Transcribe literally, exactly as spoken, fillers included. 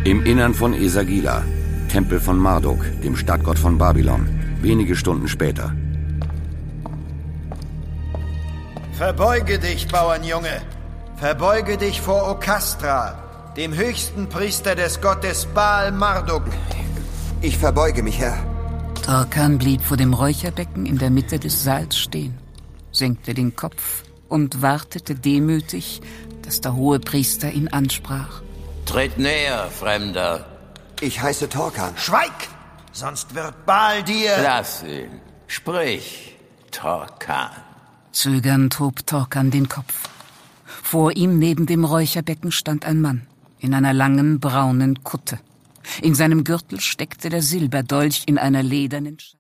Im Innern von Esagila, Tempel von Marduk, dem Stadtgott von Babylon. Wenige Stunden später. Verbeuge dich, Bauernjunge. Verbeuge dich vor Okastra, dem höchsten Priester des Gottes Baal Marduk. Ich verbeuge mich, Herr. Torkan blieb vor dem Räucherbecken in der Mitte des Saals stehen, senkte den Kopf und wartete demütig, dass der Hohepriester ihn ansprach. Tritt näher, Fremder. Ich heiße Torkan. Schweig, sonst wird Baal dir... Lass ihn. Sprich, Torkan. Zögernd hob Torkan den Kopf. Vor ihm neben dem Räucherbecken stand ein Mann in einer langen braunen Kutte. In seinem Gürtel steckte der Silberdolch in einer ledernen...